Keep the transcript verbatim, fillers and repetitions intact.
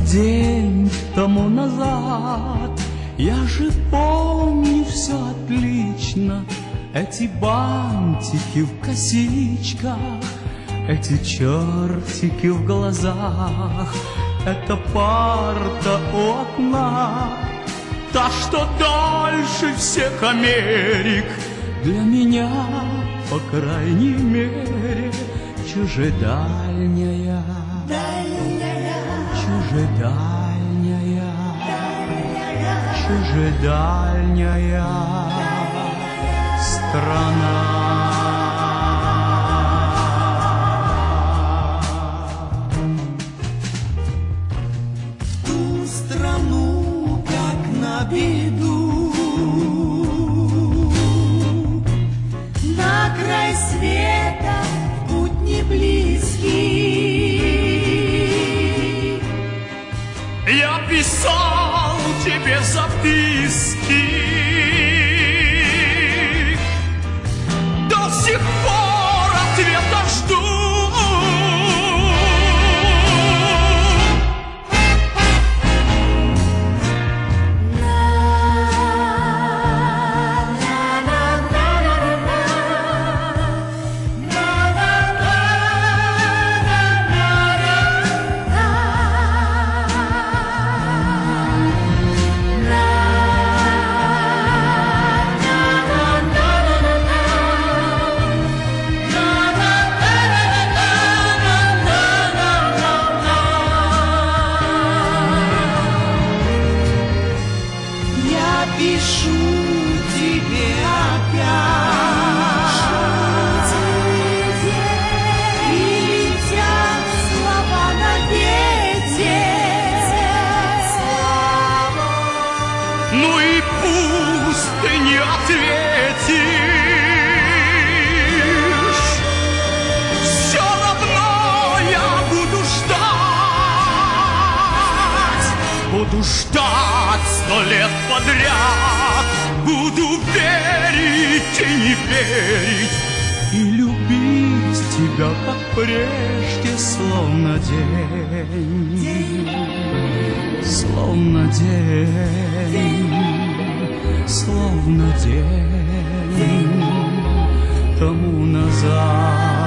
день тому назад. Я же помню все отлично. Эти бантики в косичках, эти чертики в глазах, эта парта у окна, та, что дальше всех Америк, для меня, по крайней мере, чужедальняя, чужедальняя, чужедальняя страна. В ту страну, как на беду, на край света путь не близкий. Я писал тебе записки, до сих пор ответа жду. Пишу тебе опять, и летят слова на ветер. Ну и пусть ты не ответишь, все равно я буду ждать, буду ждать сто лет подряд, буду верить и не верить, и любить тебя, как прежде, словно день, словно день, словно день тому назад.